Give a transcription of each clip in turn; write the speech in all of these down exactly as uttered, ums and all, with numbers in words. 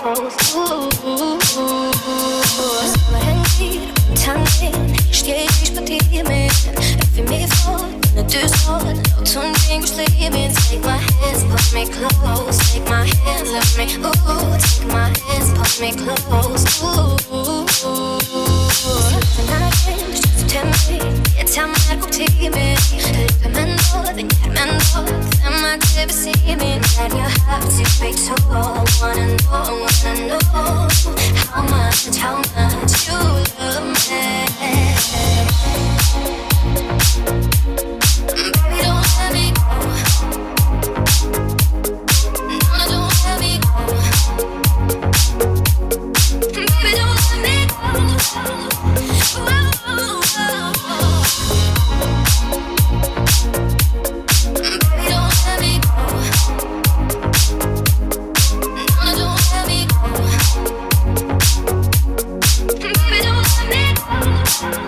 close. Hängt tanken, steh ich bei dir mit. Öffne mir vor, ne Tür vor, laut und bin geschrieben. Take my hands, push me close. Take my hands, love me, ooh. Take my hands, push me close, ooh. Tonight, just tell me, it's how my routine is. Look at me, the man, them I never see me. That you have to be told. Wanna know, wanna know how much, how much you love me. Baby, don't let me go. No, don't let me go. Baby, don't let me go. Whoa, whoa, whoa. Baby, don't let me go. No, don't let me go. Baby, don't let me go.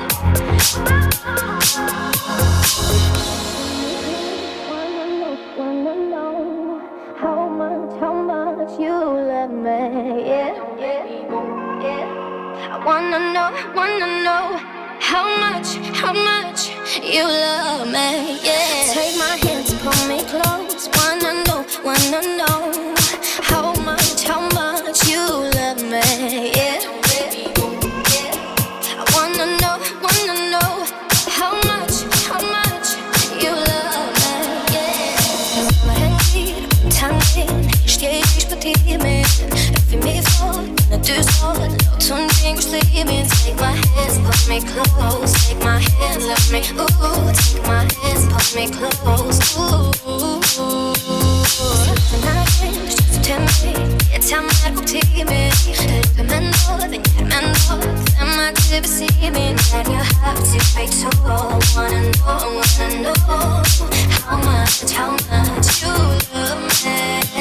Wanna know how much, how much you love me, yeah, yeah, yeah. I wanna know, wanna know how much, how much you love me, yeah. Take my hands and pull me close. Wanna know, wanna know how much, how much you love me, yeah. I wanna know, wanna know how much, how much you love me, yeah. Tanken, steh ich bei dir mit. Öffne mir vor, ne Tür vor, laut und bin geschrieben. Take my hands, push me close. Take my hands, love me, ooh. Take my hands, push me close, ooh. Tonight, just tell me, it's how my routine is. Look at me, the man, them I never see me. That you have to be told. Wanna know, wanna know how much, how much you love me.